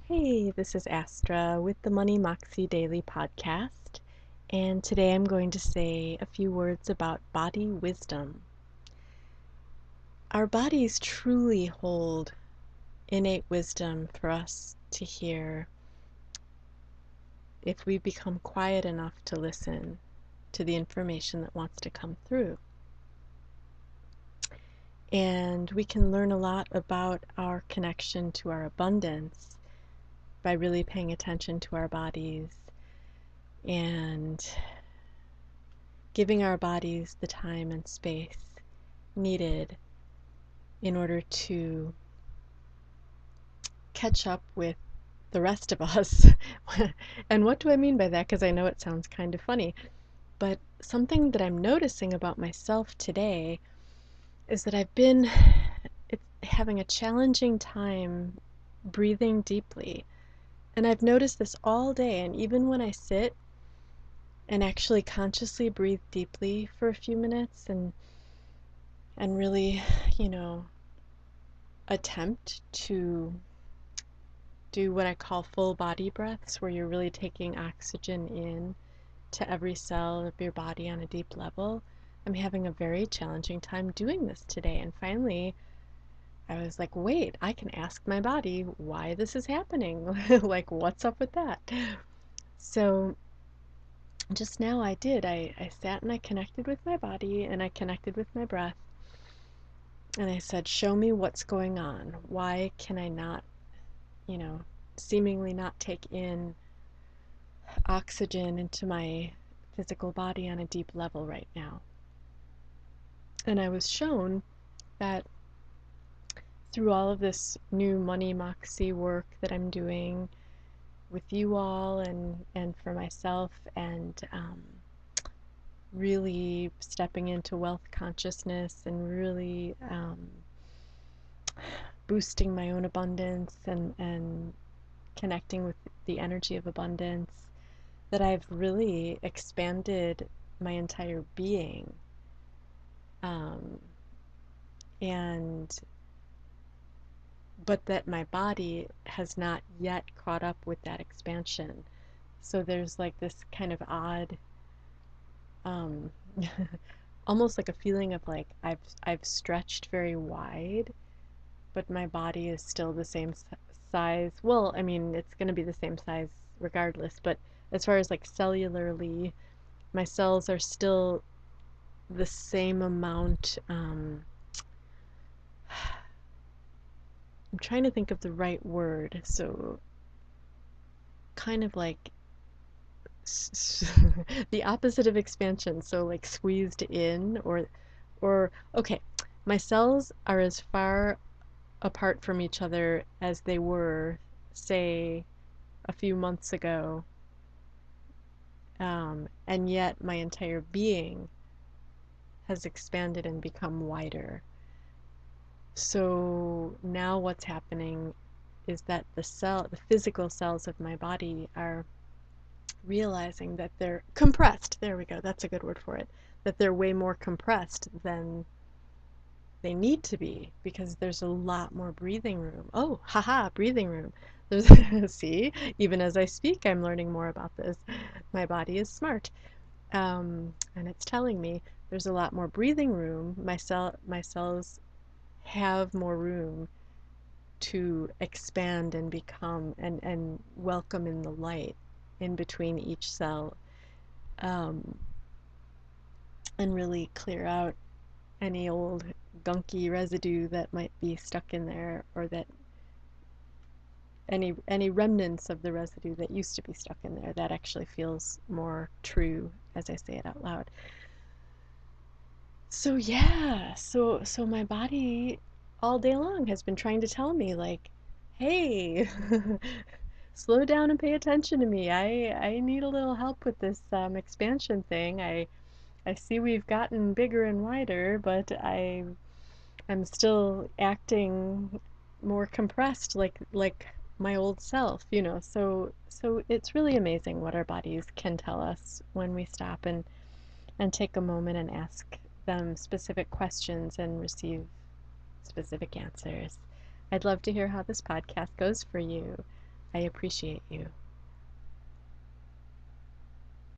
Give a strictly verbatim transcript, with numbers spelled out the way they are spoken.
Hey, this is Astra with the Money Moxie Daily Podcast, and today I'm going to say a few words about body wisdom. Our bodies truly hold innate wisdom for us to hear if we become quiet enough to listen to the information that wants to come through. And we can learn a lot about our connection to our abundance by really paying attention to our bodies and giving our bodies the time and space needed in order to catch up with the rest of us. And what do I mean by that? Because I know it sounds kind of funny, but something that I'm noticing about myself today is that I've been having a challenging time breathing deeply. And I've noticed this all day, and even when I sit and actually consciously breathe deeply for a few minutes and and really, you know, attempt to do what I call full body breaths, where you're really taking oxygen in to every cell of your body on a deep level. I'm having a very challenging time doing this today. And finally, I was like, wait, I can ask my body why this is happening. Like, what's up with that? So just now I did. I, I sat and I connected with my body and I connected with my breath. And I said, show me what's going on. Why can I not, you know, seemingly not take in oxygen into my physical body on a deep level right now? And I was shown that through all of this new Money Moxie work that I'm doing with you all and, and for myself, and um, really stepping into wealth consciousness and really um, boosting my own abundance and, and connecting with the energy of abundance, that I've really expanded my entire being. Um, and but that my body has not yet caught up with that expansion. So there's like this kind of odd, um, almost like a feeling of like I've I've stretched very wide, but my body is still the same size. Well, I mean, it's going to be the same size regardless, but as far as like cellularly, my cells are still the same amount. Um, I'm trying to think of the right word. So, kind of like the opposite of expansion. So, like squeezed in, or, or okay, my cells are as far apart from each other as they were, say, a few months ago, um, and yet my entire being has expanded and become wider. So now what's happening is that the cell, the physical cells of my body are realizing that they're compressed. There we go. That's a good word for it. That they're way more compressed than they need to be because there's a lot more breathing room. Oh, haha, breathing room. There's, see, even as I speak, I'm learning more about this. My body is smart, um, and it's telling me there's a lot more breathing room. My cell, my cells have more room to expand and become and and welcome in the light in between each cell, um, and really clear out any old gunky residue that might be stuck in there, or that any any remnants of the residue that used to be stuck in there. That actually feels more true as I say it out loud. So yeah, so so my body all day long has been trying to tell me like, hey, slow down and pay attention to me. I I need a little help with this um, expansion thing. I I see we've gotten bigger and wider, but I I'm still acting more compressed, like like my old self, you know. So so it's really amazing what our bodies can tell us when we stop and and take a moment and ask them specific questions and receive specific answers. I'd love to hear how this podcast goes for you. I appreciate you.